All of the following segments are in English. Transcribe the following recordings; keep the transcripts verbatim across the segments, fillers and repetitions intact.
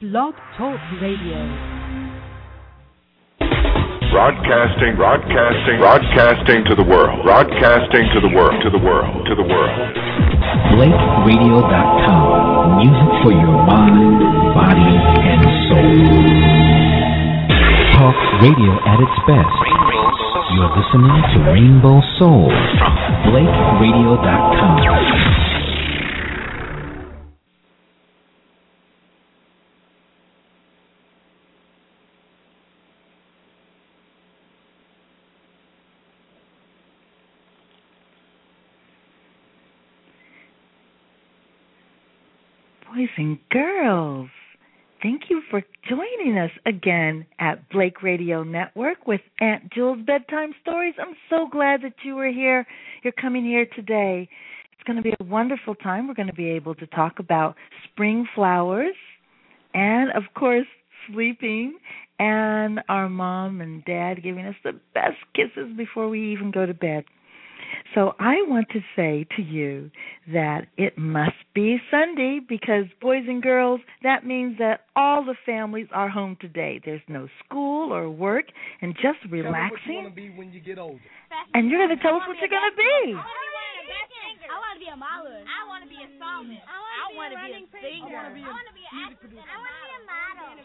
Blog Talk Radio. Broadcasting, broadcasting, broadcasting to the world. Broadcasting to the world, to the world, to the world. Blake Radio dot com. Music for your mind, body, and soul. Talk radio at its best. You're listening to Rainbow Soul from Blake Radio dot com. Boys and girls, thank you for joining us again at Blake Radio Network with Aunt Jules Bedtime Stories. I'm so glad that you were here. You're coming here today. It's going to be a wonderful time. We're going to be able to talk about spring flowers and, of course, sleeping and our mom and dad giving us the best kisses before we even go to bed. So I want to say to you that it must be Sunday because, boys and girls, that means that all the families are home today. There's no school or work and just relaxing. Tell me what you want to be when you get older. And you're going to tell us what you're going to be. I want to be a model. I want to be a psalmist. I want to be a singer. I want to be an actress. I want to be a model.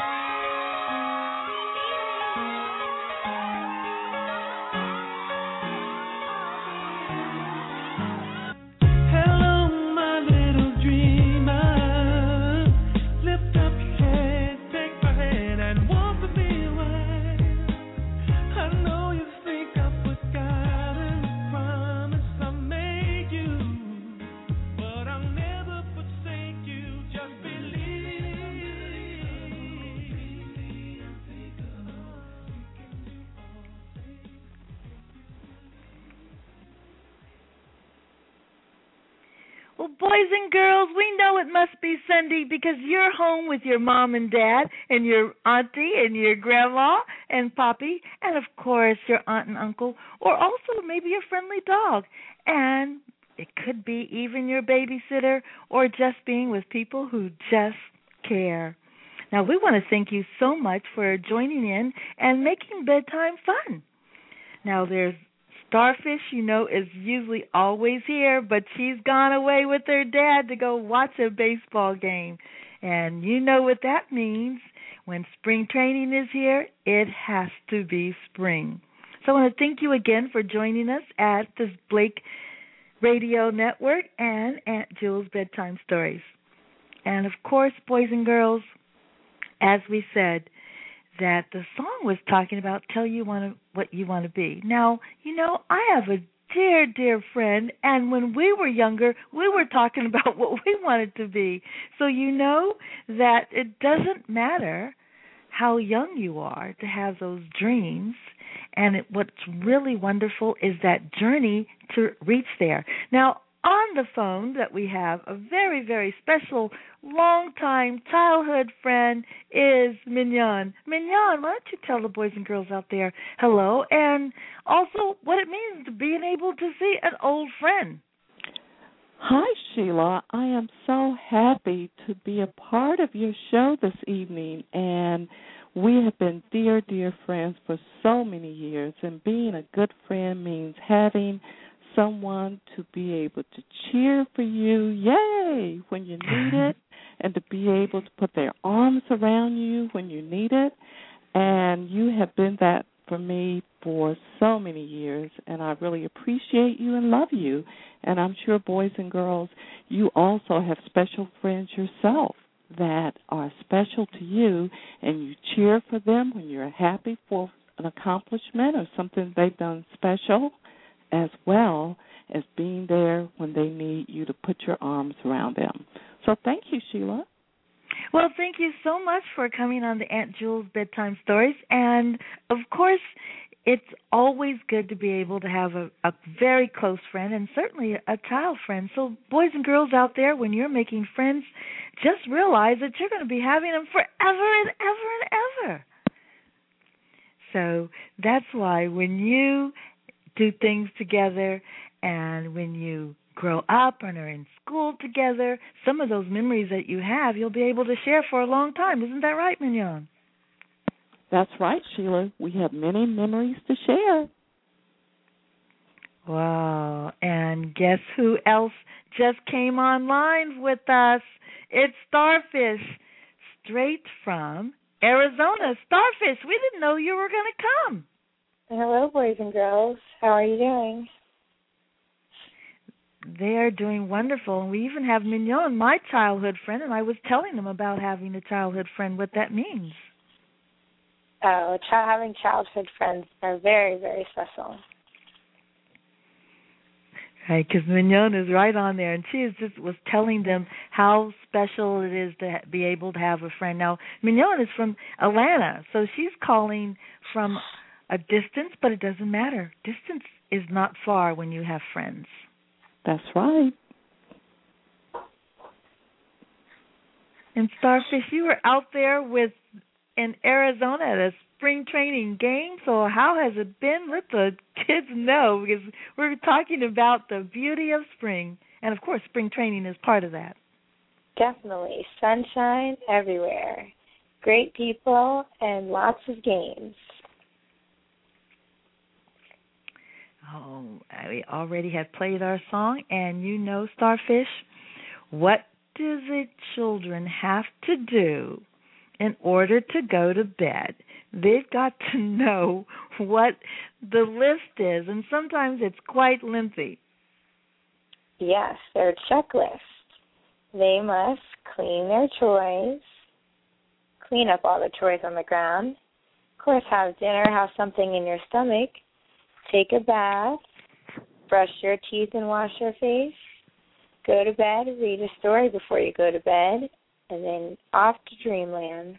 Well, boys and girls, we know it must be Sunday because you're home with your mom and dad and your auntie and your grandma and poppy and, of course, your aunt and uncle, or also maybe your friendly dog. And it could be even your babysitter or just being with people who just care. Now, we want to thank you so much for joining in and making bedtime fun. Now, there's Starfish, you know, is usually always here, but she's gone away with her dad to go watch a baseball game. And you know what that means. When spring training is here, it has to be spring. So I want to thank you again for joining us at this Blake Radio Network and Aunt Jules Bedtime Stories. And, of course, boys and girls, as we said, that the song was talking about tell you want to, what you want to be. Now, you know, I have a dear, dear friend, and when we were younger, we were talking about what we wanted to be. So you know that it doesn't matter how young you are to have those dreams, and it, what's really wonderful is that journey to reach there. Now, on the phone that we have, a very, very special, long-time childhood friend is Mignon. Mignon, why don't you tell the boys and girls out there hello and also what it means to being able to see an old friend. Hi, Sheila. I am so happy to be a part of your show this evening, and we have been dear, dear friends for so many years, and being a good friend means having someone to be able to cheer for you, yay, when you need it, and to be able to put their arms around you when you need it. And you have been that for me for so many years, and I really appreciate you and love you. And I'm sure, boys and girls, you also have special friends yourself that are special to you, and you cheer for them when you're happy for an accomplishment or something they've done special, as well as being there when they need you to put your arms around them. So thank you, Sheila. Well, thank you so much for coming on the Aunt Jules Bedtime Stories. And, of course, it's always good to be able to have a, a very close friend and certainly a child friend. So, boys and girls out there, when you're making friends, just realize that you're going to be having them forever and ever and ever. So that's why when you do things together and when you grow up and are in school together, some of those memories that you have, you'll be able to share for a long time. Isn't that right, Mignon? That's right, Sheila. We have many memories to share. Wow. And guess who else just came online with us? It's Starfish, straight from Arizona. Starfish, we didn't know you were going to come. Hello, boys and girls. How are you doing? They are doing wonderful. And we even have Mignon, my childhood friend, and I was telling them about having a childhood friend, what that means. Oh, ch- having childhood friends are very, very special. Right, because Mignon is right on there, and she is just was telling them how special it is to ha- be able to have a friend. Now, Mignon is from Atlanta, so she's calling from a distance, but it doesn't matter. Distance is not far when you have friends. That's right. And Starfish, you were out there with in Arizona at a spring training game, so how has it been? Let the kids know, because we're talking about the beauty of spring, and of course spring training is part of that. Definitely. Sunshine everywhere. Great people and lots of games. Oh, we already have played our song, and you know, Starfish, what do the children have to do in order to go to bed? They've got to know what the list is, and sometimes it's quite lengthy. Yes, their checklist. They must clean their toys, clean up all the toys on the ground, of course have dinner, have something in your stomach, take a bath, brush your teeth and wash your face, go to bed, read a story before you go to bed, and then off to dreamland.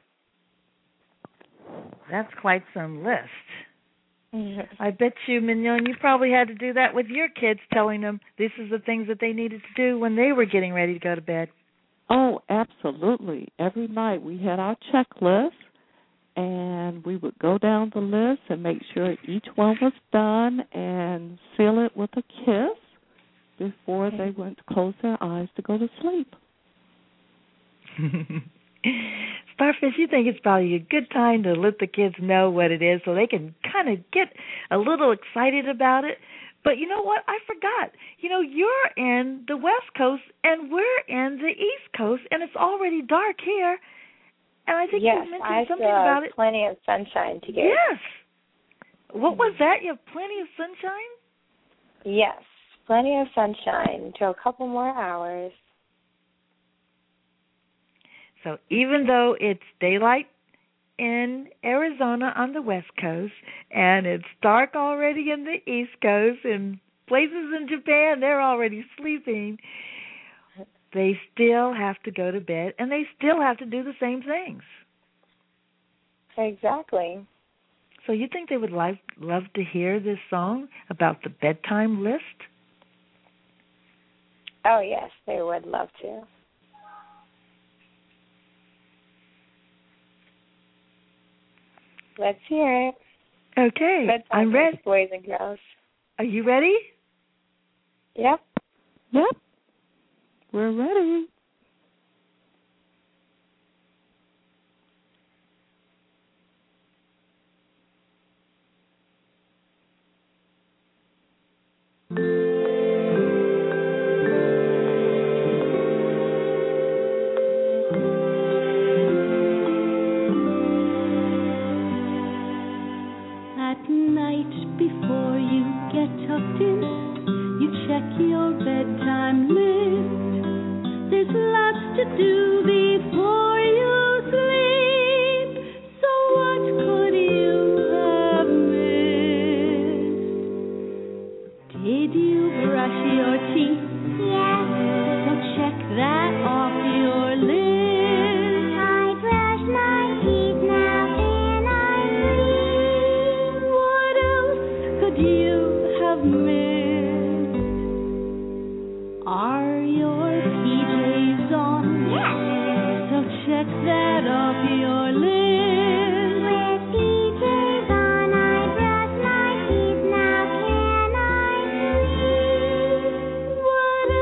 That's quite some list. I bet you, Mignon, you probably had to do that with your kids, telling them this is the things that they needed to do when they were getting ready to go to bed. Oh, absolutely. Every night we had our checklist, and we would go down the list and make sure each one was done and seal it with a kiss before they went to close their eyes to go to sleep. Starfish, you think it's probably a good time to let the kids know what it is so they can kind of get a little excited about it. But you know what? I forgot. You know, you're in the West Coast and we're in the East Coast, and it's already dark here. And I think yes, you mentioned I something still about have it. Plenty of sunshine to get. Yes. What was that? You have plenty of sunshine? Yes, plenty of sunshine until a couple more hours. So even though it's daylight in Arizona on the West Coast and it's dark already in the East Coast and places in Japan, they're already sleeping, they still have to go to bed and they still have to do the same things. Exactly. So you think they would like, love to hear this song about the bedtime list? Oh, yes, they would love to. Let's hear it. Okay, Bedtime I'm ready. list, boys and girls. Are you ready? Yep. Yep. We're ready. At night before you get tucked in, you check your bedtime list. There's lots to do before you sleep. So what could you have missed? Did you brush your teeth? Yes. So check that off your list. I brush my teeth now. Can I sleep? What else could you have missed? Are your P Js on? Yes. So check that off your list. With P Js on, I brush my teeth now. Can I sleep? What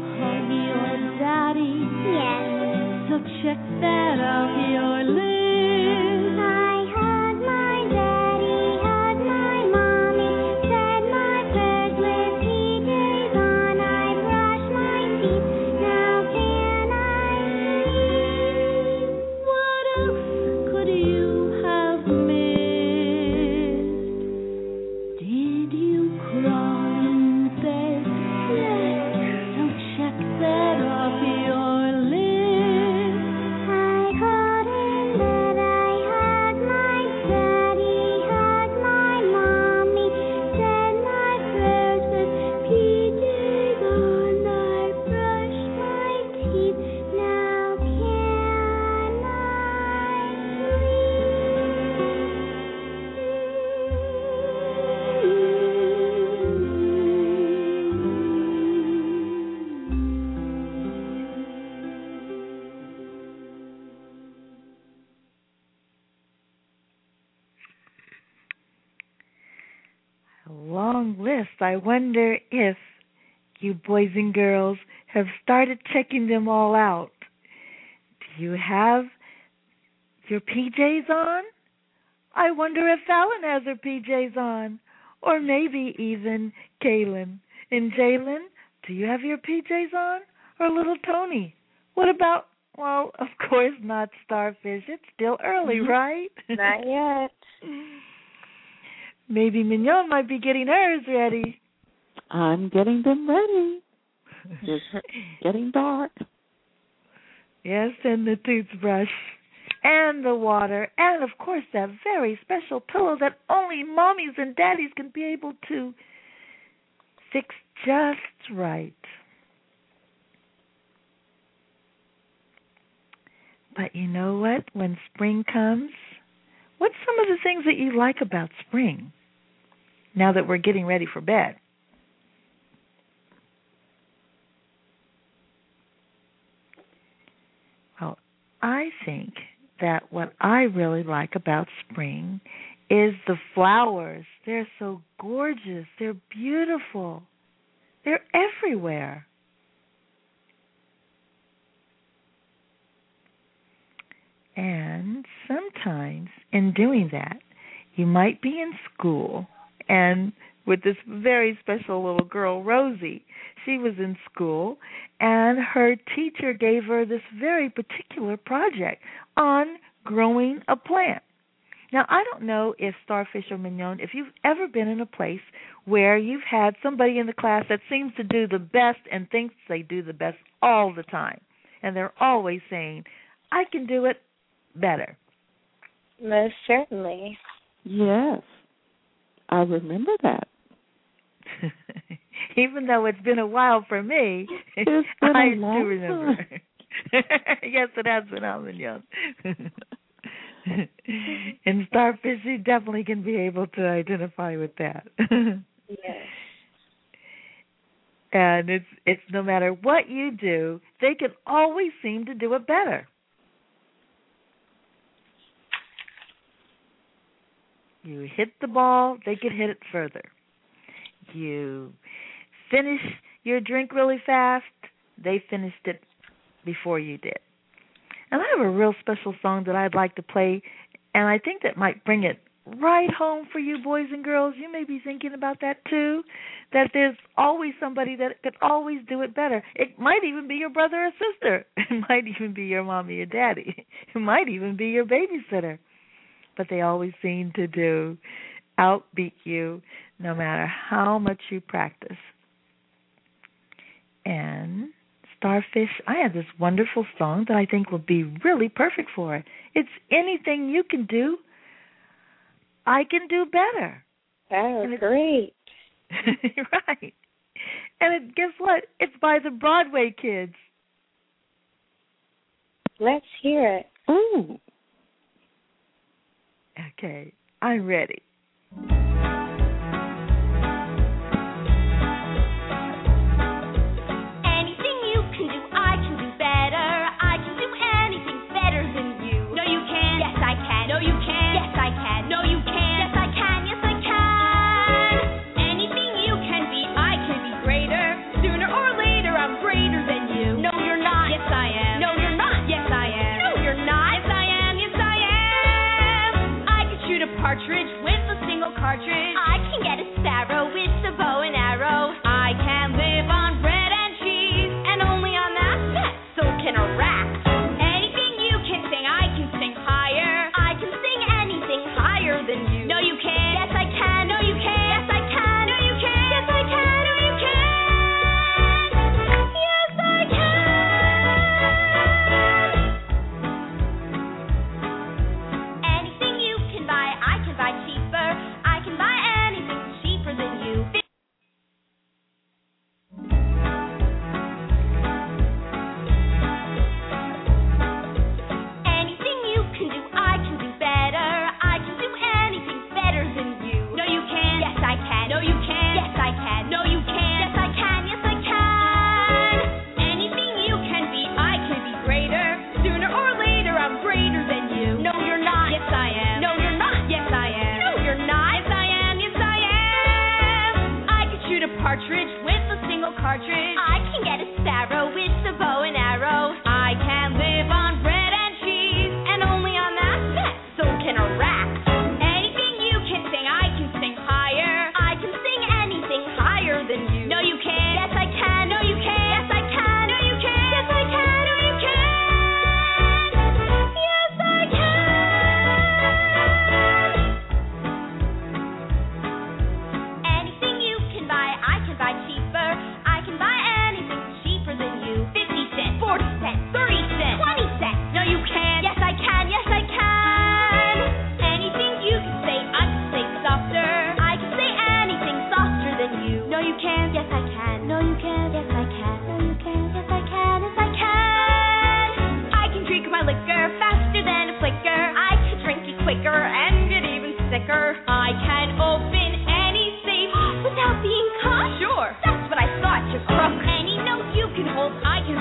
hug your daddy? Yes. So check that off your list. I hug my daddy, hug my mommy, said my prayers with P Js on. I brush my teeth, now can I sleep? What else could you have missed? Did you crawl in bed? Yes. So check that off your list. I crawled in bed, I hugged my daddy, hugged my mommy, said my prayers with P Js on. I brushed my teeth, now can A long list. I wonder if you boys and girls have started checking them all out. Do you have your P Js on? I wonder if Fallon has her P Js on. Or maybe even Kaylin. And Jalen, do you have your P Js on? Or little Tony? What about, well, of course not Starfish. It's still early, right? Not yet. Maybe Mignon might be getting hers ready. I'm getting them ready. It's getting dark. Yes, and the toothbrush, and the water, and of course that very special pillow that only mommies and daddies can be able to fix just right. But you know what? When spring comes, what's some of the things that you like about spring now that we're getting ready for bed? Well, I think that what I really like about spring is the flowers. They're so gorgeous. They're beautiful. They're everywhere. And sometimes in doing that, you might be in school, and with this very special little girl, Rosie, she was in school, and her teacher gave her this very particular project on growing a plant. Now, I don't know if Starfish or Mignon, if you've ever been in a place where you've had somebody in the class that seems to do the best and thinks they do the best all the time, and they're always saying, I can do it better. Most certainly. Yes, I remember that. Even though it's been a while for me, It's been I a long do remember. time. Yes, it has been on Mignon. And Starfish, you definitely can be able to identify with that. Yes. And it's it's no matter what you do, they can always seem to do it better. You hit the ball, they can hit it further. You finish your drink really fast, they finished it before you did. And I have a real special song that I'd like to play, and I think that might bring it right home for you boys and girls. You may be thinking about that too, that there's always somebody that could always do it better. It might even be your brother or sister. It might even be your mommy or daddy. It might even be your babysitter. But they always seem to do outbeat you no matter how much you practice. And Starfish, I have this wonderful song that I think will be really perfect for it. It's anything you can do, I can do better. Oh, great. Right. And it, guess what? It's by the Broadway Kids. Let's hear it. Ooh. Okay, I'm ready. Anything you can do, I can do better. I can do anything better than you. No, you can. Yes, I can. No, you can. Yes, I can. No, you can. Yes, I can. Yes, I can. Anything you can be, I can be greater. Sooner or later, I'm greater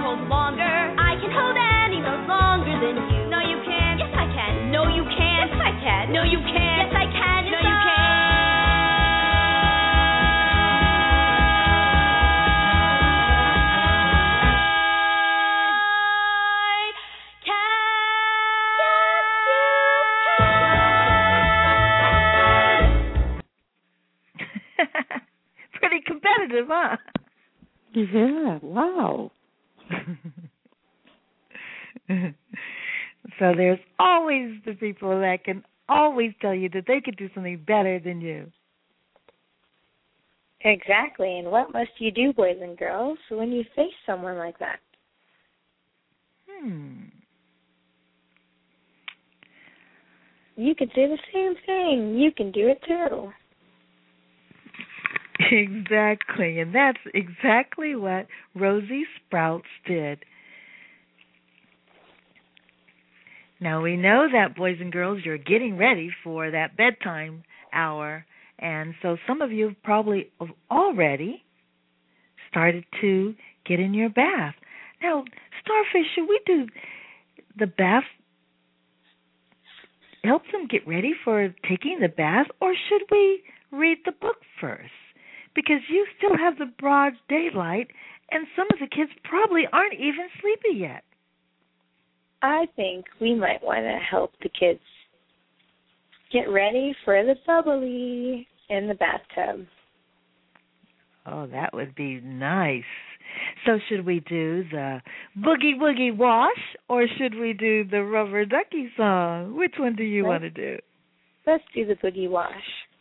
hold longer. I can hold any load longer than you. No, you can't. Yes, I can. No, you can't. Yes, I can. No, you can't. Yes, I can. Yes, no, you can't. Pretty competitive, huh? Yeah, wow. So there's always the people that can always tell you that they could do something better than you. Exactly. And what must you do, boys and girls, when you face someone like that? Hmm. You could say the same thing. You can do it too. Exactly. And that's exactly what Rosie Sprouts did. Now, we know that, boys and girls, you're getting ready for that bedtime hour. And so some of you have probably already started to get in your bath. Now, Starfish, should we do the bath, help them get ready for taking the bath, or should we read the book first? Because you still have the broad daylight, and some of the kids probably aren't even sleepy yet. I think we might want to help the kids get ready for the bubbly in the bathtub. Oh, that would be nice. So should we do the Boogie Woogie Wash, or should we do the Rubber Ducky song? Which one do you let's, want to do? Let's do the Boogie Wash.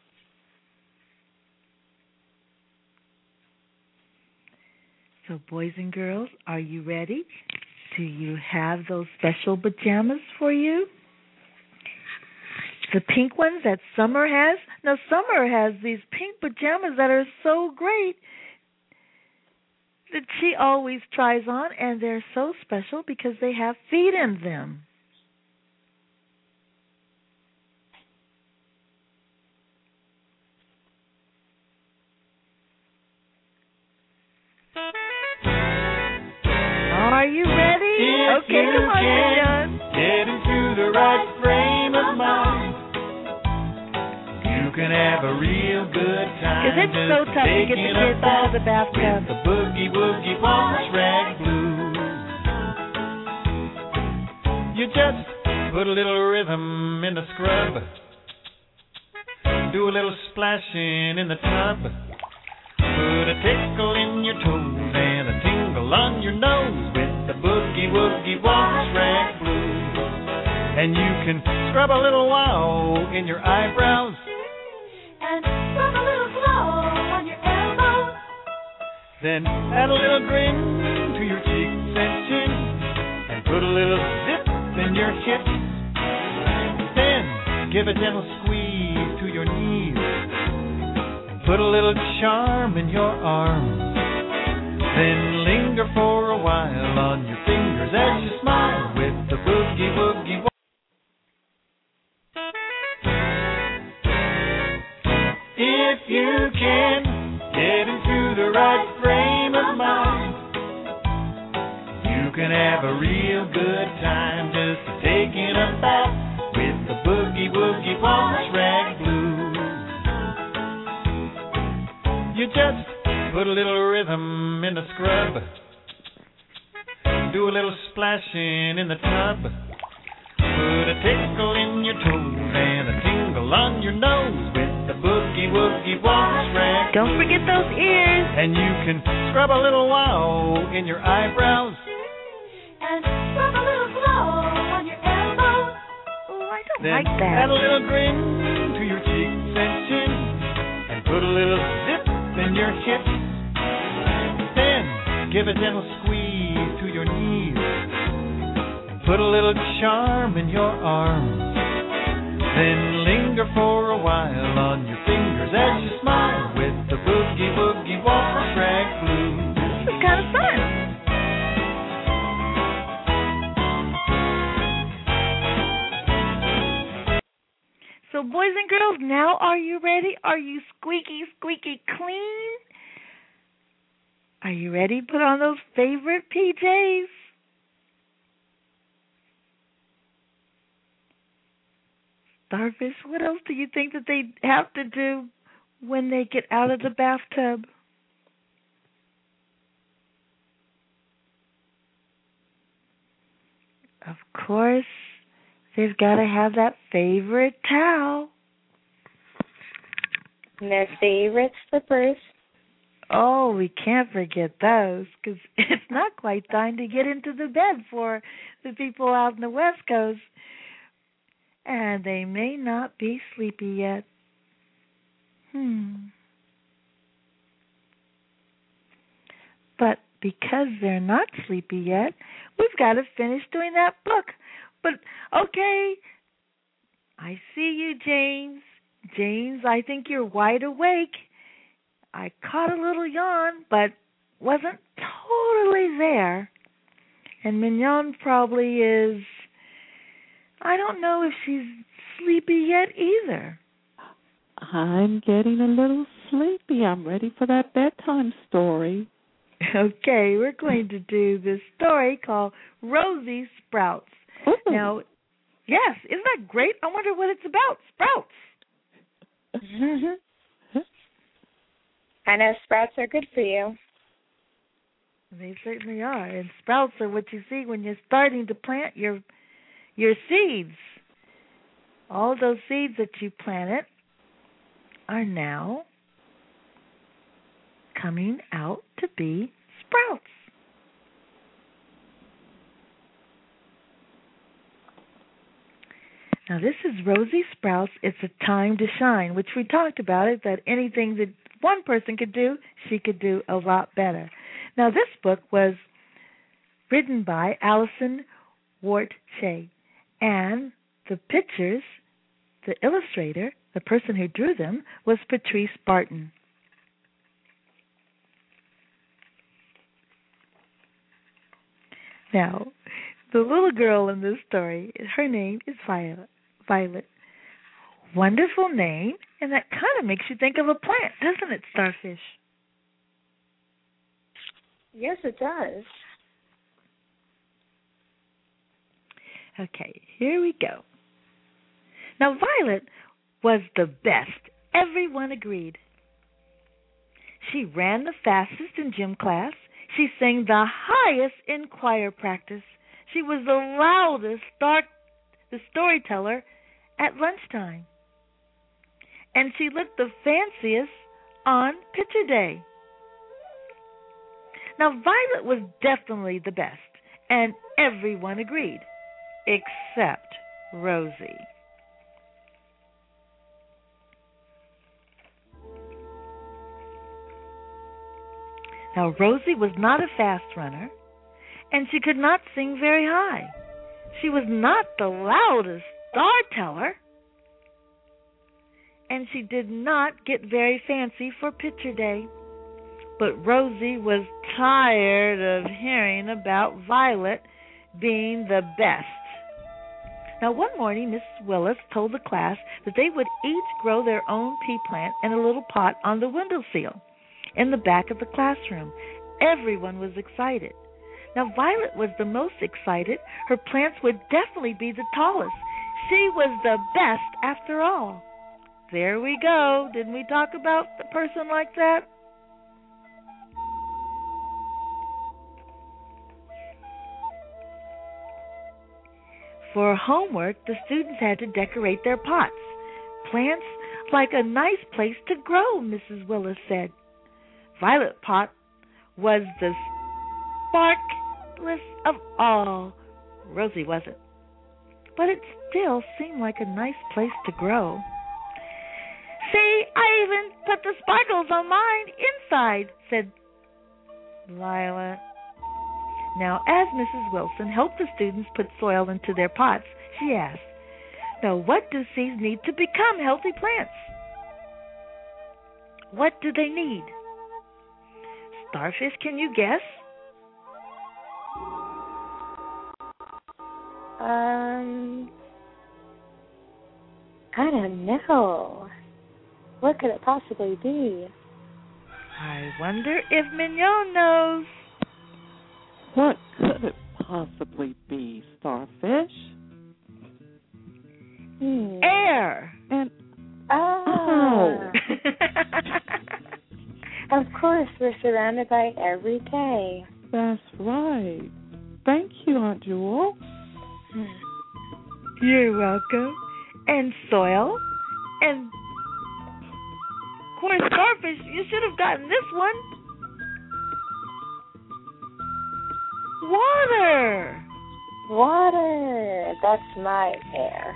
So, boys and girls, are you ready? Do you have those special pajamas for you? The pink ones that Summer has? Now, Summer has these pink pajamas that are so great that she always tries on, and they're so special because they have feet in them. Are you ready? If okay, you come on, can John. get into the right frame of mind, you can have a real good time. Because it's so tough to get the kids out of the bathtub. The boogie woogie wash rag blues. You just put a little rhythm in the scrub, do a little splashing in the tub, put a tickle in your toes and a tingle on your nose with the boogie woogie wash rag blues. And you can scrub a little wow in your eyebrows and rub a little glow on your elbow. Then add a little grin to your cheeks and chin, and put a little zip in your hips. Then give a gentle squeeze to your knees, and put a little charm in your arms. Then linger for a while on your fingers as you smile with the boogie woogie. If you can get into the right frame of mind, you can have a real good time just taking a bath with the boogie woogie wash rag blues. You just put a little rhythm in the scrub, do a little splashing in the tub, put a tickle in your toes and a tingle on your nose with the boogie woogie wash rag. Don't forget those ears. And you can scrub a little wow in your eyebrows and rub a little glow on your elbow. Oh, I don't then like that. Add a little grin to your cheeks and chin, and put a little zip in your hips. Then give a gentle squeeze to your knees, and put a little charm in your arms. Then linger for a while on your fingers as you smile with the boogie woogie wash rag blues. This is kind of fun. So, boys and girls, now are you ready? Are you squeaky, squeaky clean? Are you ready? Put on those favorite P Js. Starfish, what else do you think that they have to do when they get out of the bathtub? Of course, they've got to have that favorite towel. And their favorite slippers. Oh, we can't forget those, because it's not quite time to get into the bed for the people out in the West Coast. And they may not be sleepy yet. Hmm. But because they're not sleepy yet, we've got to finish doing that book. But, okay, I see you, James. James, I think you're wide awake. I caught a little yawn, but wasn't totally there. And Mignon probably is, I don't know if she's sleepy yet either. I'm getting a little sleepy. I'm ready for that bedtime story. Okay, we're going to do this story called Rosie Sprouts. Ooh. Now, yes, isn't that great? I wonder what it's about. Sprouts. I know sprouts are good for you. They certainly are. And sprouts are what you see when you're starting to plant your your seeds. All those seeds that you planted are now coming out to be sprouts. Now, this is Rosie Sprouts. It's a time to shine, which we talked about it, that anything that one person could do, she could do a lot better. Now, this book was written by Allison Wart-Shea, and the pictures, the illustrator, the person who drew them, was Patrice Barton. Now, the little girl in this story, her name is Violet. Violet. Wonderful name, and that kind of makes you think of a plant, doesn't it, Starfish? Yes, it does. Okay, here we go. Now, Violet was the best. Everyone agreed. She ran the fastest in gym class. She sang the highest in choir practice. She was the loudest start, the storyteller at lunchtime. And she looked the fanciest on picture day. Now, Violet was definitely the best, and everyone agreed, except Rosie. Now, Rosie was not a fast runner, and she could not sing very high. She was not the loudest storyteller, and she did not get very fancy for picture day. But Rosie was tired of hearing about Violet being the best. Now, one morning, Missus Willis told the class that they would each grow their own pea plant in a little pot on the windowsill in the back of the classroom. Everyone was excited. Now, Violet was the most excited. Her plants would definitely be the tallest. She was the best after all. There we go. Didn't we talk about a person like that? For homework, the students had to decorate their pots. Plants like a nice place to grow, Missus Willis said. Violet's pot was the sparklest of all. Rosie wasn't. But it still seemed like a nice place to grow. See, I even put the sparkles on mine inside, said Violet. Now, as Missus Wilson helped the students put soil into their pots, she asked, now, what do seeds need to become healthy plants? What do they need? Starfish, can you guess? Um, I don't know. What could it possibly be? I wonder if Mignon knows. What could it possibly be, Starfish? Hmm. Air. And Oh. oh, Of course, we're surrounded by it every day. that's right. Thank you, Aunt Jewel. You're welcome. And soil. And, of course, Starfish, you should have gotten this one. Water. Water. That's my air.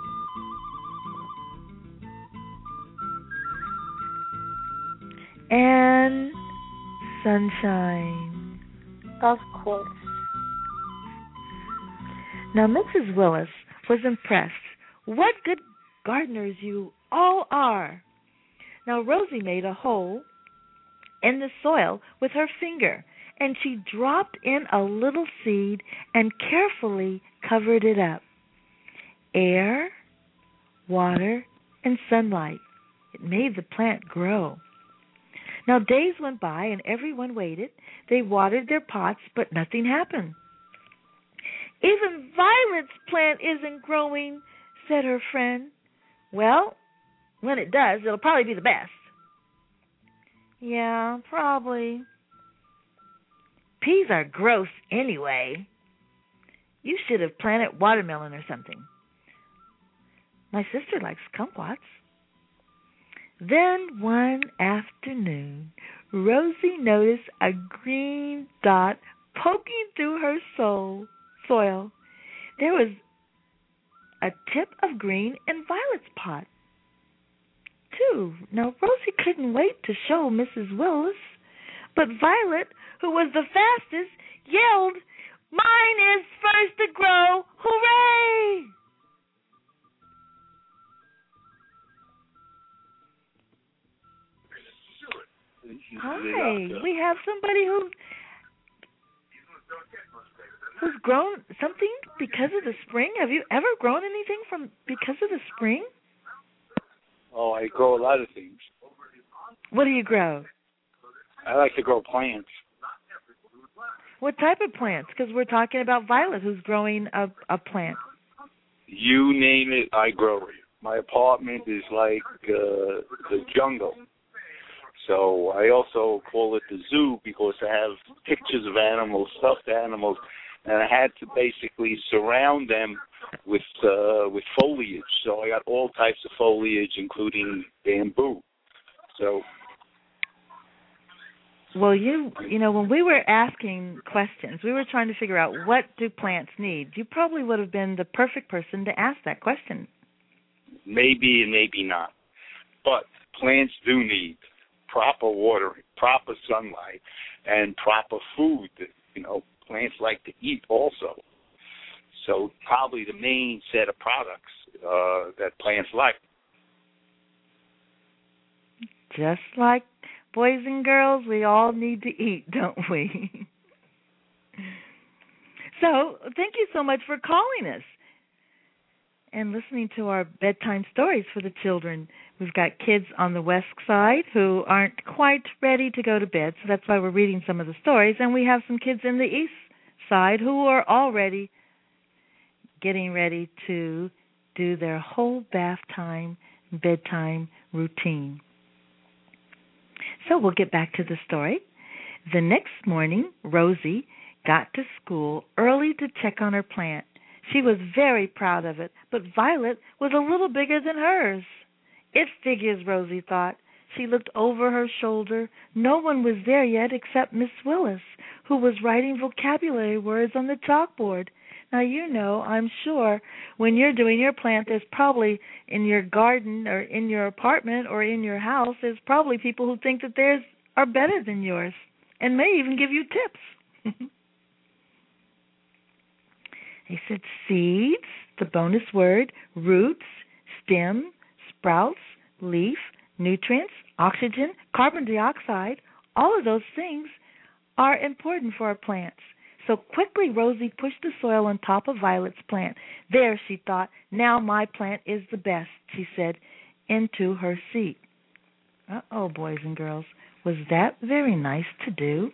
And sunshine. Of course. Now, Missus Willis was impressed. What good gardeners you all are. Now, Rosie made a hole in the soil with her finger, and she dropped in a little seed and carefully covered it up. Air, water, and sunlight. It made the plant grow. Now, days went by, and everyone waited. They watered their pots, but nothing happened. Even Violet's plant isn't growing, said her friend. Well, when it does, it'll probably be the best. Yeah, probably. Peas are gross anyway. You should have planted watermelon or something. My sister likes kumquats. Then one afternoon, Rosie noticed a green dot poking through her soul, soil. There was a tip of green in Violet's pot, too. Now, Rosie couldn't wait to show Missus Willis, but Violet, who was the fastest, yelled, "Mine is first to grow! Hooray!" Hi, we have somebody who who's grown something because of the spring. Have you ever grown anything from because of the spring? Oh, I grow a lot of things. What do you grow? I like to grow plants. What type of plants? Because we're talking about Violet, who's growing a, a plant. You name it, I grow it. My apartment is like uh, the jungle. So I also call it the zoo because I have pictures of animals, stuffed animals, and I had to basically surround them with uh, with foliage. So I got all types of foliage, including bamboo. So, well, you you know, when we were asking questions, we were trying to figure out what do plants need. You probably would have been the perfect person to ask that question. Maybe and maybe not, but plants do need proper watering, proper sunlight, and proper food. You know, plants like to eat also. So probably the main set of products uh, that plants like. Just like boys and girls, we all need to eat, don't we? So thank you so much for calling us and listening to our bedtime stories for the children. We've got kids on the west side who aren't quite ready to go to bed, so that's why we're reading some of the stories. And we have some kids in the east side who are already getting ready to do their whole bath time, bedtime routine. So we'll get back to the story. The next morning, Rosie got to school early to check on her plant. She was very proud of it, but Violet was a little bigger than hers. It figures, Rosie thought. She looked over her shoulder. No one was there yet except Miss Willis, who was writing vocabulary words on the chalkboard. Now, you know, I'm sure when you're doing your plant, there's probably in your garden or in your apartment or in your house, there's probably people who think that theirs are better than yours and may even give you tips. They said seeds, the bonus word, roots, stem, sprouts, leaf, nutrients, oxygen, carbon dioxide. All of those things are important for our plants. So quickly Rosie pushed the soil on top of Violet's plant. There, she thought, now my plant is the best, she said, into her seat. Uh-oh, boys and girls. Was that very nice to do?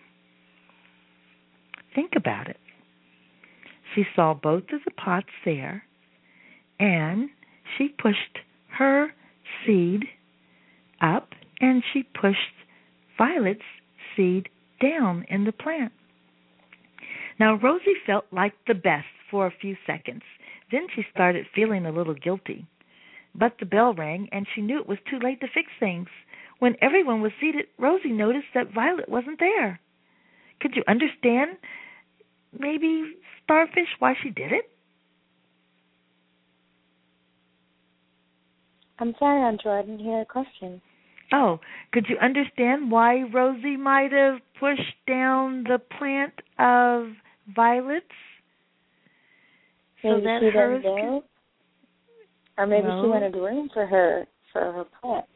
Think about it. She saw both of the pots there, and she pushed her seed up, and she pushed Violet's seed down in the plant. Now, Rosie felt like the best for a few seconds. Then she started feeling a little guilty. But the bell rang, and she knew it was too late to fix things. When everyone was seated, Rosie noticed that Violet wasn't there. Could you understand, maybe, Starfish, why she did it? I'm sorry, Auntie, I didn't hear the question. Oh, could you understand why Rosie might have pushed down the plant of violets? Maybe so that she hers didn't know? Or maybe no. she wanted room for her for her plants.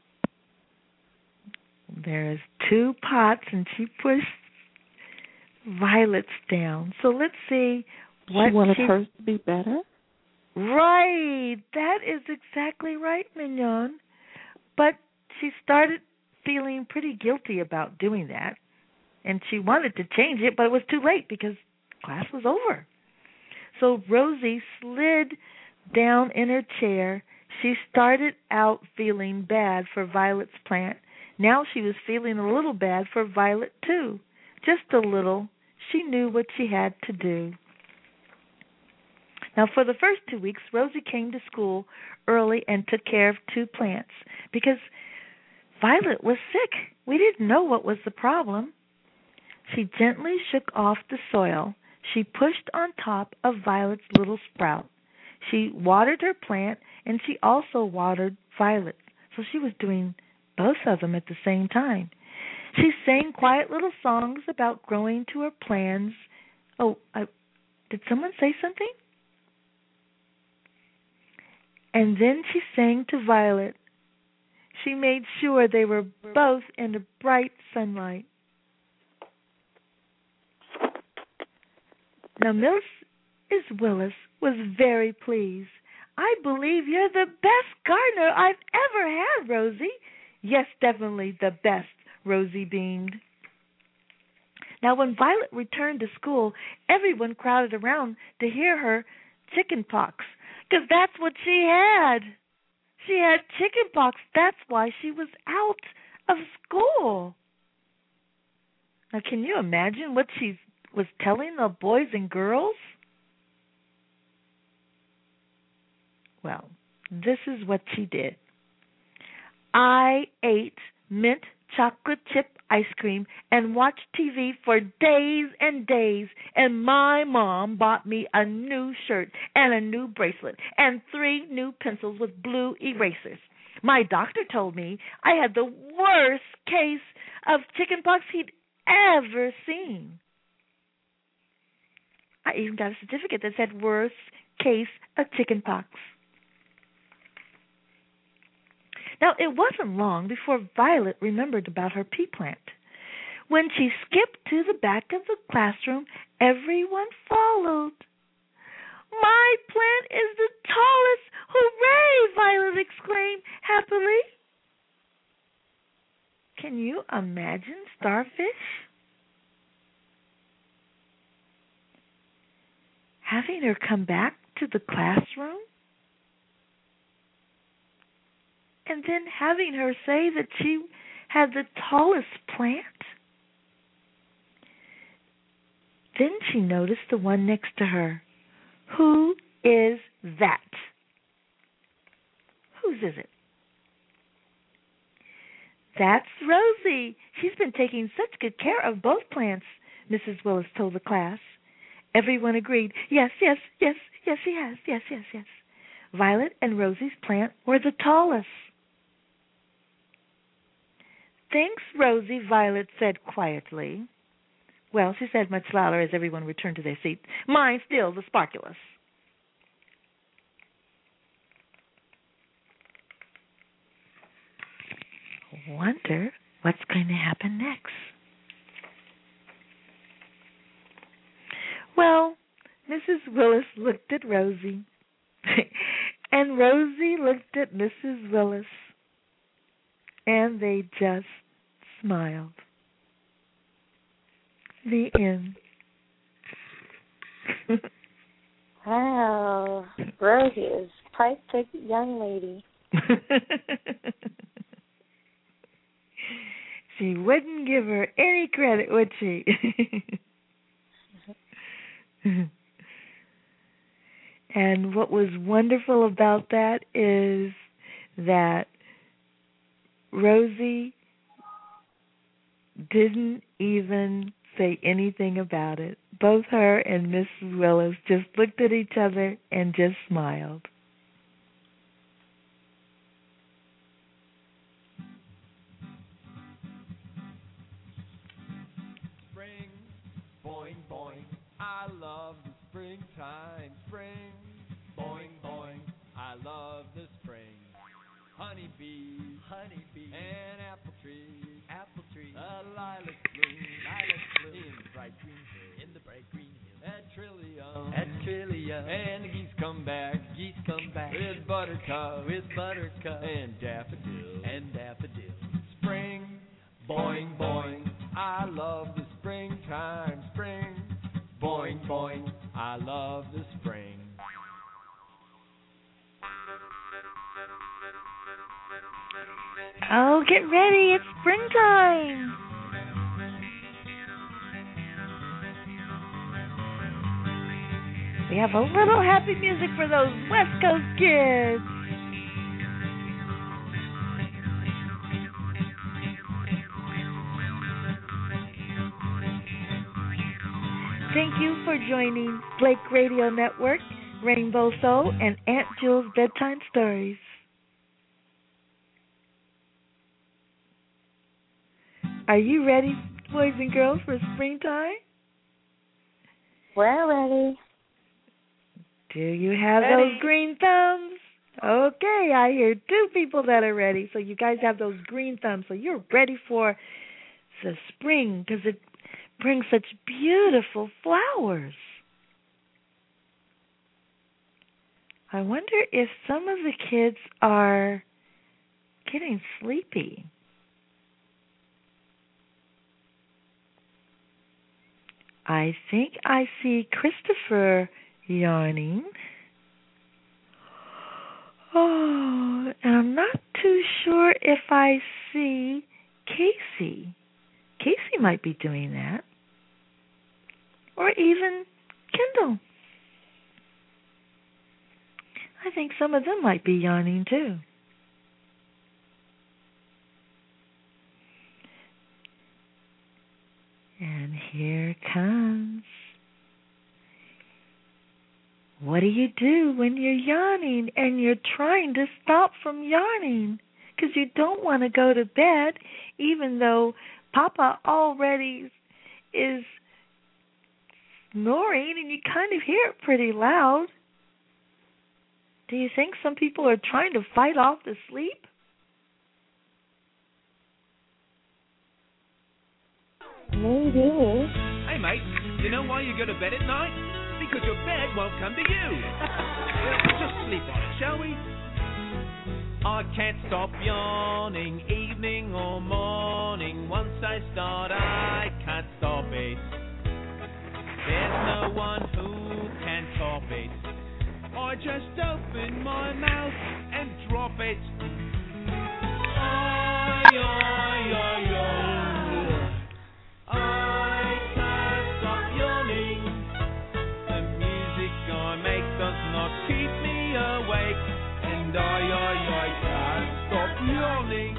There's two pots, and she pushed violets down. So let's see what she wanted she... hers to be better? Right. That is exactly right, Mignon. But she started feeling pretty guilty about doing that, and she wanted to change it, but it was too late because class was over. So Rosie slid down in her chair. She started out feeling bad for Violet's plant. Now she was feeling a little bad for Violet, too. Just a little. She knew what she had to do. Now, for the first two weeks, Rosie came to school early and took care of two plants because Violet was sick. We didn't know what was the problem. She gently shook off the soil. She pushed on top of Violet's little sprout. She watered her plant, and she also watered Violet. So she was doing both of them at the same time. She sang quiet little songs about growing to her plans. Oh, I, did someone say something? And then she sang to Violet. She made sure they were both in the bright sunlight. Now, Missus Willis was very pleased. I believe you're the best gardener I've ever had, Rosie. Yes, definitely the best, Rosie beamed. Now, when Violet returned to school, everyone crowded around to hear her chicken pox, because that's what she had. She had chicken pox. That's why she was out of school. Now, can you imagine what she was telling the boys and girls? Well, this is what she did. I ate mint chocolate chip ice cream and watched T V for days and days, and my mom bought me a new shirt and a new bracelet and three new pencils with blue erasers. My doctor told me I had the worst case of chickenpox he'd ever seen. I even got a certificate that said worst case of chickenpox. Now, it wasn't long before Violet remembered about her pea plant. When she skipped to the back of the classroom, everyone followed. My plant is the tallest! Hooray! Violet exclaimed happily. Can you imagine, Starfish? Having her come back to the classroom? And then having her say that she had the tallest plant? Then she noticed the one next to her. Who is that? Whose is it? That's Rosie. She's been taking such good care of both plants, Missus Willis told the class. Everyone agreed. Yes, yes, yes, yes, she has. Yes, yes, yes. Violet and Rosie's plant were the tallest. Thanks, Rosie, Violet said quietly. Well, she said much louder as everyone returned to their seats. Mine still, the sparkulus. Wonder what's going to happen next. Well, Missus Willis looked at Rosie, and Rosie looked at Missus Willis, and they just smiled. The end. Wow. Rosie is quite the young lady. She wouldn't give her any credit, would she? And what was wonderful about that is that Rosie didn't even say anything about it. Both her and Missus Willis just looked at each other and just smiled. Spring, boing, boing, I love the springtime. Spring, boing, boing, I love the spring. Honeybees, honeybees, and apple trees, apple trees, a lilac bloom, lilac bloom, in the bright green hill, in the bright green hill, at Trillium, at Trillium, and the geese come back, geese come back, with buttercup, with buttercup, and daffodil, and daffodil. Spring, boing, boing, I love the springtime. Spring, boing, boing, I love the spring. Oh, get ready, it's springtime. We have a little happy music for those West Coast kids. Thank you for joining Blake Radio Network, Rainbow Soul, and Aunt Jill's Bedtime Stories. Are you ready, boys and girls, for springtime? We're ready. Do you have Ready. those green thumbs? Okay, I hear two people that are ready. So you guys have those green thumbs. So you're ready for the spring because it brings such beautiful flowers. I wonder if some of the kids are getting sleepy. I think I see Christopher yawning. Oh, and I'm not too sure if I see Casey. Casey might be doing that. Or even Kendall. I think some of them might be yawning too. And here it comes. What do you do when you're yawning and you're trying to stop from yawning? Because you don't want to go to bed, even though Papa already is snoring and you kind of hear it pretty loud. Do you think some people are trying to fight off the sleep? Maybe. Hey, mate, you know why you go to bed at night? Because your bed won't come to you. Let's just sleep on it, shall we? I can't stop yawning, evening or morning. Once I start, I can't stop it. There's no one who can top it. I just open my mouth and drop it. Ay, ay, ay, ay. I can't stop yawning. The music I make does not keep me awake, and I, I, I can't stop yawning.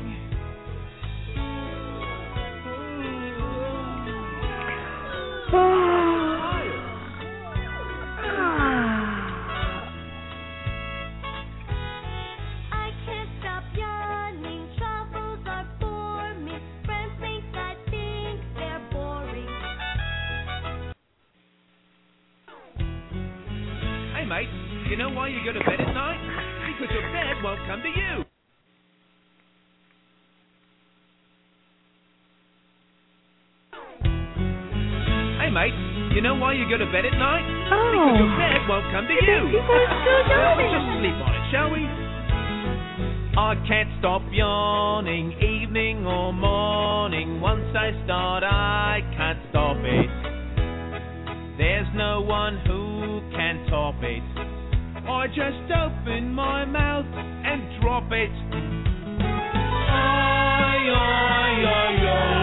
I can't stop yawning. Troubles are for me. Friends think I think they're boring. Hey, mate, you know why you go to bed at night? Because your bed won't come to you. Hey, mate, you know why you go to bed at night? Oh. Because your bed won't come to you. People are still Let's yawning. just sleep on it, shall we? I can't stop yawning, evening or morning. Once I start, I can't stop it. There's no one who can top it. I just open my mouth and drop it. I, I, I,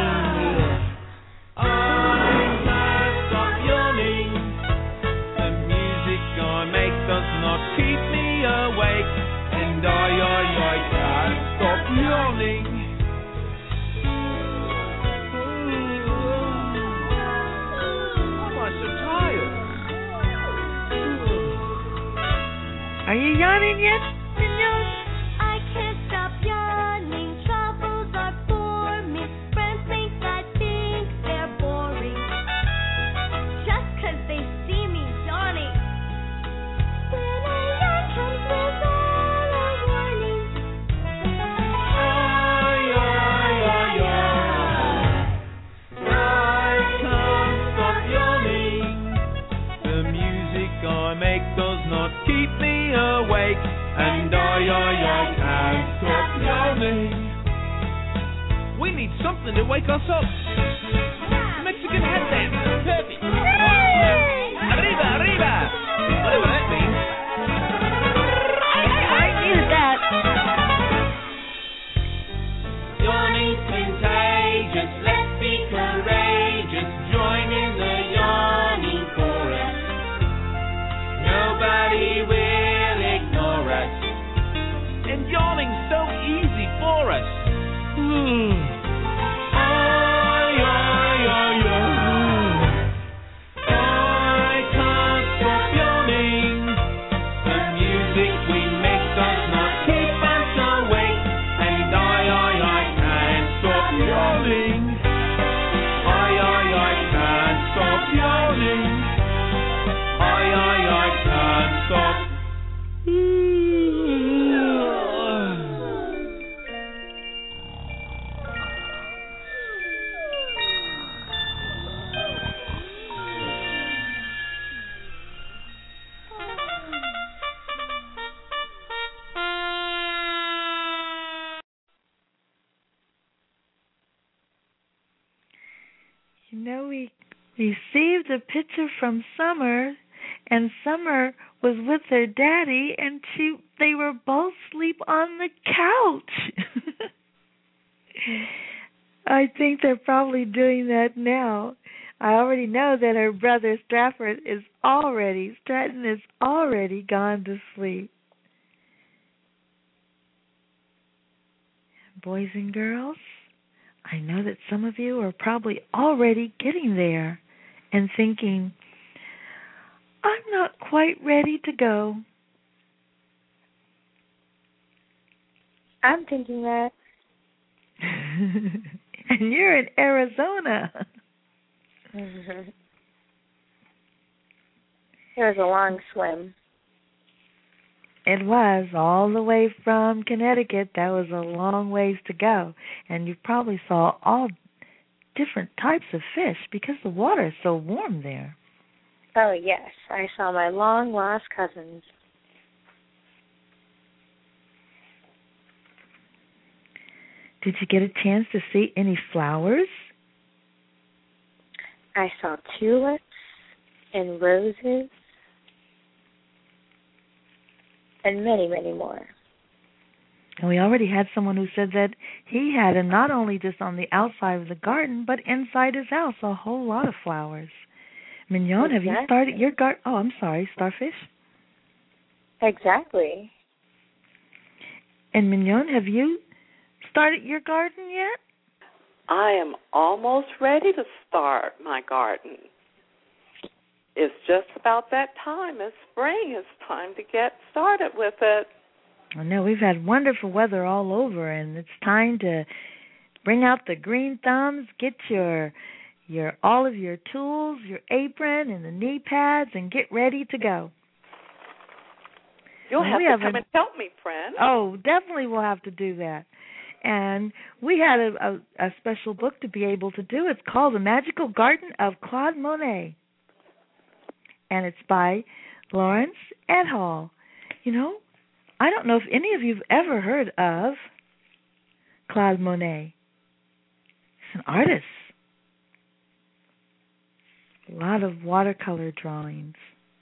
I, I can't stop yawning. The music I make does not keep me awake. And I, I, I can't stop yawning. Why am I so tired? Are you yawning yet, Mignon? I can't stop yawning. Troubles are for me. Friends think I think they're boring. Just 'cause they see me yawning. When I yawn comes with all a warning. I, I, I, I, I can't stop yawning. The music I make does not keep me awake, and I, I, I can't stop yawning. We need something to wake us up. Mexican head dance, perfect. Arriba, arriba. Whatever that means. I needed that. Yawning's contagious. Let's be courageous. Join in the yawning chorus. Nobody will ignore us. And yawning's so easy for us. I, I, I, I, I can't stop yawning. The music we make does not keep us awake. And I, I, I can't stop yawning. I, I, I can't stop yawning. I, I, I can't stop. You know, we received a picture from Summer, and Summer was with her daddy, and she they were both asleep on the couch. I think they're probably doing that now. I already know that her brother Stratford is already, Stratton is already gone to sleep. Boys and girls, I know that some of you are probably already getting there and thinking, I'm not quite ready to go. I'm thinking that. And you're in Arizona. Mm-hmm. It was a long swim. It was all the way from Connecticut. That was a long ways to go. And you probably saw all different types of fish because the water is so warm there. Oh, yes. I saw my long-lost cousins. Did you get a chance to see any flowers? I saw tulips and roses and many, many more. And we already had someone who said that he had, and not only just on the outside of the garden, but inside his house, a whole lot of flowers. Mignon, exactly. Have you started your garden? Oh, I'm sorry, Starfish. Exactly. And Mignon, have you started your garden yet? I am almost ready to start my garden. It's just about that time. It's spring. It's time to get started with it. I know we've had wonderful weather all over, and it's time to bring out the green thumbs, get your your all of your tools, your apron, and the knee pads, and get ready to go. You'll and have to have come a, and help me, friend. Oh, definitely we'll have to do that. And we had a, a, a special book to be able to do. It's called The Magical Garden of Claude Monet. And it's by Lawrence Edhall. You know, I don't know if any of you have ever heard of Claude Monet. He's an artist. A lot of watercolor drawings.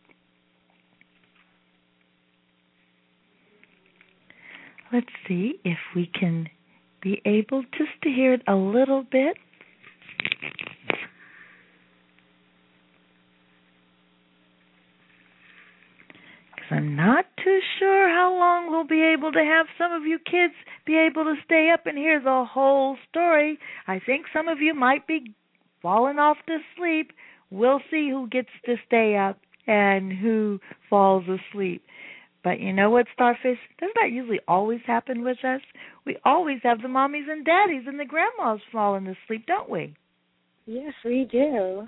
Let's see if we can be able just to hear it a little bit. Because I'm not too sure how long we'll be able to have some of you kids be able to stay up and hear the whole story. I think some of you might be falling off to sleep. We'll see who gets to stay up and who falls asleep. But you know what, Starfish? Doesn't that usually always happen with us? We always have the mommies and daddies and the grandmas falling asleep, don't we? Yes, we do.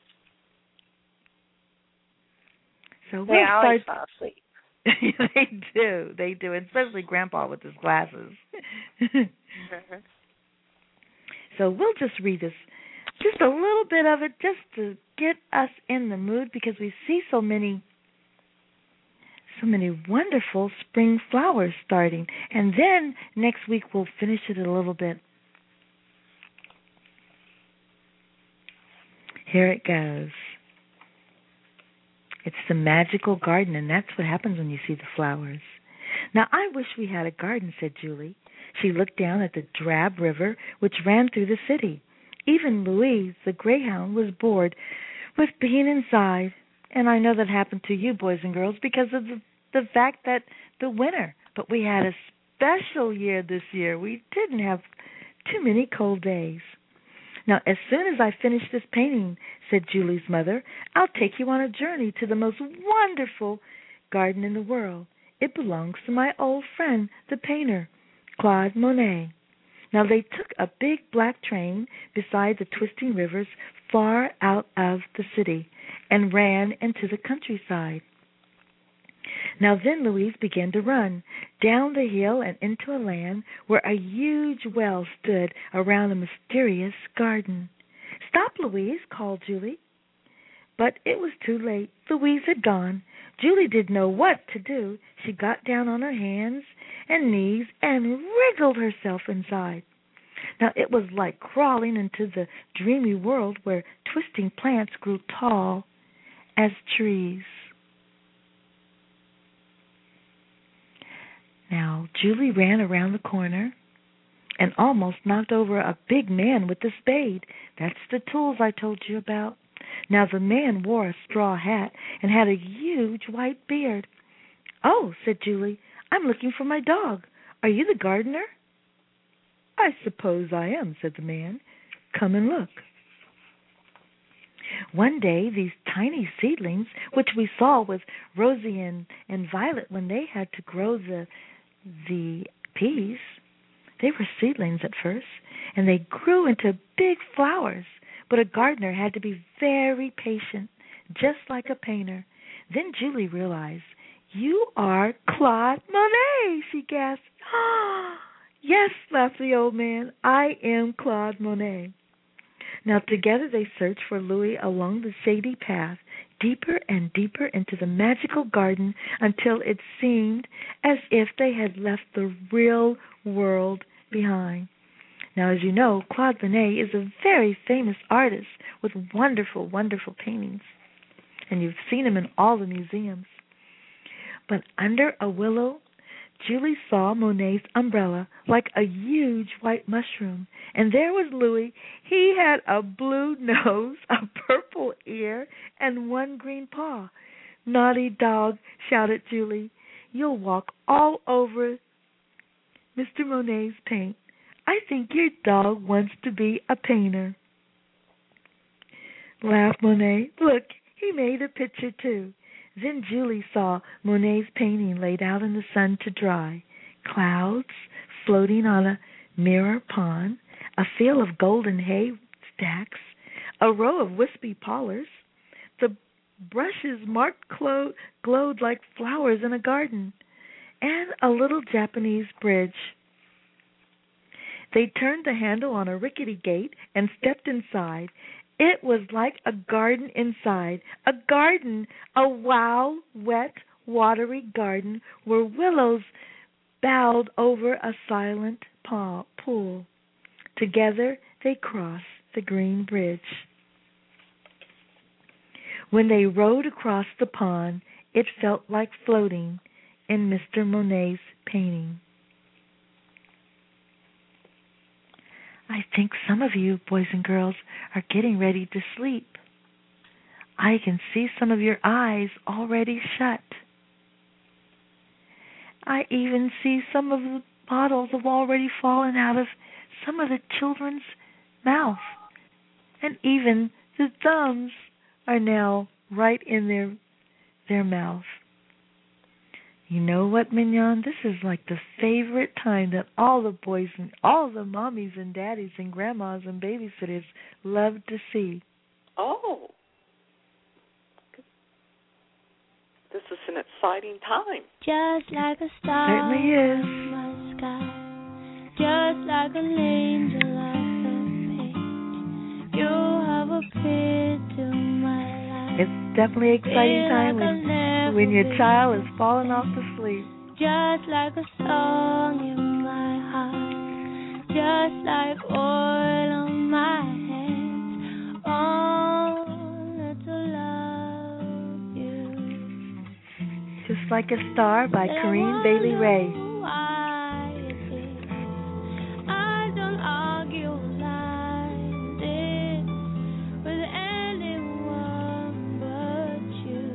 So they we'll always start... fall asleep. They do. They do, especially Grandpa with his glasses. Mm-hmm. So we'll just read this, just a little bit of it, just to get us in the mood, because we see so many So many wonderful spring flowers starting. And then next week we'll finish it a little bit. Here it goes. It's the magical garden, and that's what happens when you see the flowers. Now, I wish we had a garden, said Julie. She looked down at the drab river which ran through the city. Even Louise, the greyhound, was bored with being inside. And I know that happened to you, boys and girls, because of the, the fact that the winter. But we had a special year this year. We didn't have too many cold days. Now, as soon as I finish this painting, said Julie's mother, I'll take you on a journey to the most wonderful garden in the world. It belongs to my old friend, the painter, Claude Monet. Now, they took a big black train beside the twisting rivers far out of the city and ran into the countryside. Now then Louise began to run down the hill and into a land where a huge well stood around a mysterious garden. Stop, Louise, called Julie. But it was too late. Louise had gone. Julie didn't know what to do. She got down on her hands and knees and wriggled herself inside. Now it was like crawling into the dreamy world where twisting plants grew tall as trees. Now, Julie ran around the corner and almost knocked over a big man with a spade. That's the tools I told you about. Now, the man wore a straw hat and had a huge white beard. Oh, said Julie, I'm looking for my dog. Are you the gardener? I suppose I am, said the man. Come and look. One day, these tiny seedlings, which we saw with Rosie and, and Violet when they had to grow the the peas, they were seedlings at first, and they grew into big flowers. But a gardener had to be very patient, just like a painter. Then Julie realized, you are Claude Monet, she gasped. Ah, yes, laughed the old man, I am Claude Monet. Now together they searched for Louis along the shady path, deeper and deeper into the magical garden until it seemed as if they had left the real world behind. Now, as you know, Claude Monet is a very famous artist with wonderful, wonderful paintings, and you've seen him in all the museums. But under a willow, Julie saw Monet's umbrella like a huge white mushroom. And there was Louis. He had a blue nose, a purple ear, and one green paw. Naughty dog, shouted Julie. You'll walk all over Mister Monet's paint. I think your dog wants to be a painter. Laughed Monet. Look, he made a picture too. Then Julie saw Monet's painting laid out in the sun to dry. Clouds floating on a mirror pond, a field of golden hay stacks, a row of wispy pollers. The brushes marked clo- glowed like flowers in a garden, and a little Japanese bridge. They turned the handle on a rickety gate and stepped inside. It was like a garden inside. A garden, a wow, wet, watery garden where willows bowed over a silent pool. Together they crossed the green bridge. When they rowed across the pond, it felt like floating in Mister Monet's painting. I think some of you, boys and girls, are getting ready to sleep. I can see some of your eyes already shut. I even see some of the bottles have already fallen out of some of the children's mouth. And even the thumbs are now right in their their mouth. You know what, Mignon? This is like the favorite time that all the boys and all the mommies and daddies and grandmas and babysitters love to see. Oh. This is an exciting time. Just like a star Certainly is. in my sky, just like an angel of the page, you have appeared to my life. It's definitely an exciting Feel time like I'll when, never when your be child is falling off to sleep. just like a song in my heart, just like oil on my hands, only to love you. Just Like a Star by But I Corinne Bailey wonder Ray. why it is I don't argue like this with anyone but you.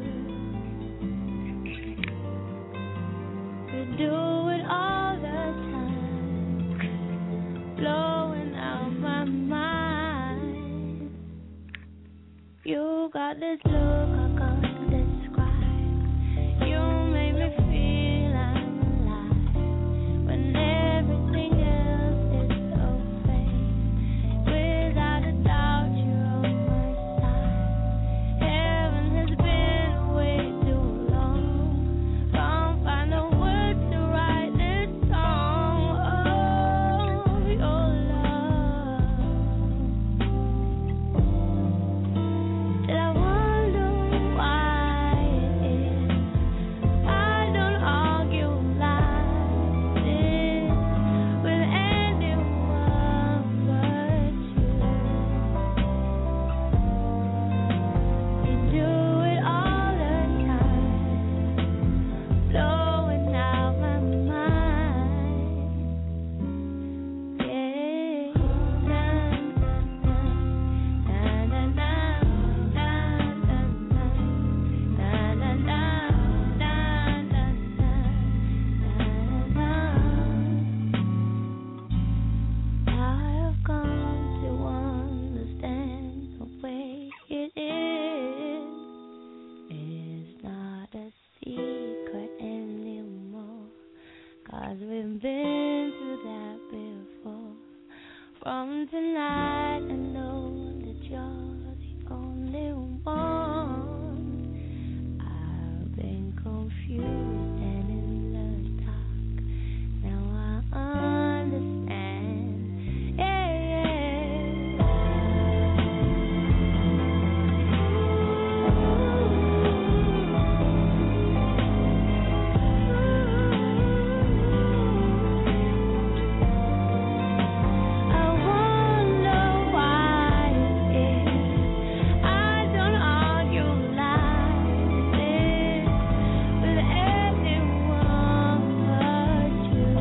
We do it all the time, blowing out my mind. You got this look I can't describe. You make me feel I'm alive when everything else is so fake. Without a doubt, you're on my side. Heaven has been way too long. Can't find the words to write this song. Oh, your love. Till I wonder why it is I don't argue like this with anyone but you. You do it all the time, blowing out my mind. Yeah, na na na na na na na na na na na na. I have come to understand the way it is. It's not a secret anymore, 'cause we've been through that before. From tonight, I know that you're the only one. I've been confused and in the dark. Now I understand. Yeah, I wonder why it is I don't argue like this with anyone but you.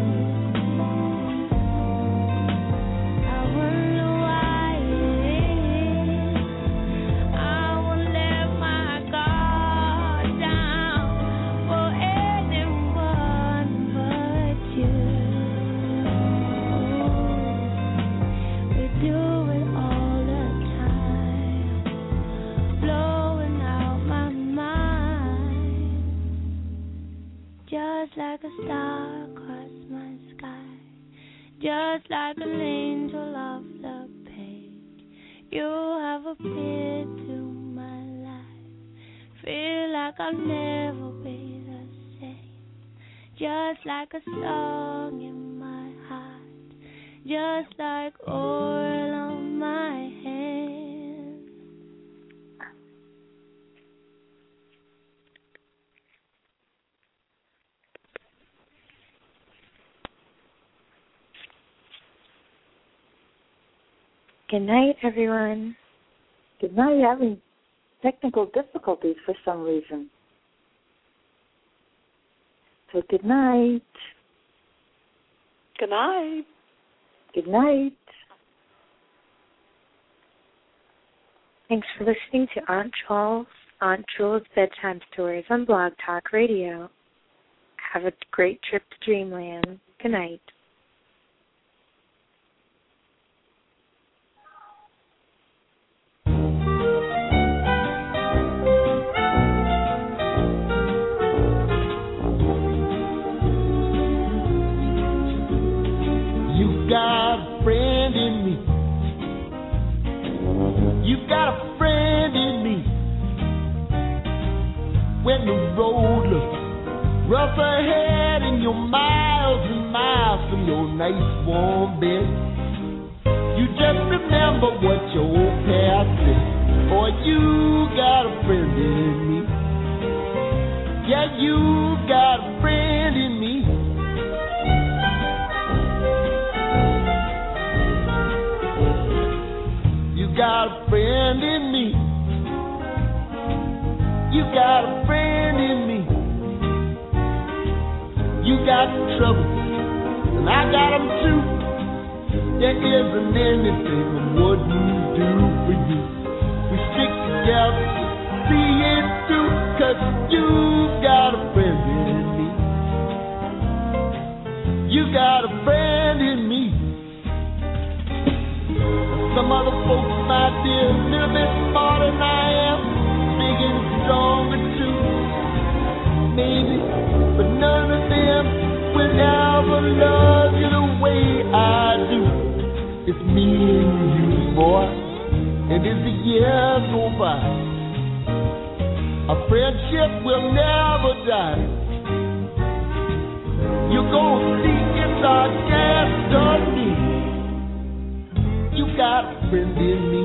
I wonder why it is I won't let my guard down for anyone but you. We do it all the time, blowing out my mind. Just like a star across my sky, just like an angel off the page, you have appeared to my life. Feel like I'll never be the same. Just like a song in my heart, just like oil on my hands. Good night, everyone. Good night. Having technical difficulties for some reason. So good night. Good night. Good night. Thanks for listening to Aunt Jules, Aunt Jules Bedtime Stories on Blog Talk Radio. Have a great trip to Dreamland. Good night. You got a friend in me. You got a friend in me. When the road looks rough ahead and you're miles and miles from your nice warm bed, you just remember what your old past said. Boy, you got a friend in me. Yeah, you got a friend in me. You got a friend in me. You got a friend in me. You got trouble, and I got them too. There isn't anything I wouldn't do for you. We stick together, see it through, 'cause you got a friend in me. You got a friend in me. Some other folks might be a little bit smarter than I am, big and stronger too, maybe, but none of them will ever love you the way I do. It's me and you, boy, and as the years go by, our friendship will never die. You're gonna see it's our destiny. You got a friend in me.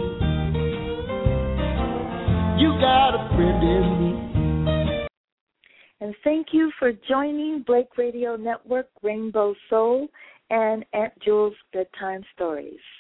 You got a friend in me. And thank you for joining Blake Radio Network, Rainbow Soul, and Aunt Jules Bedtime Stories.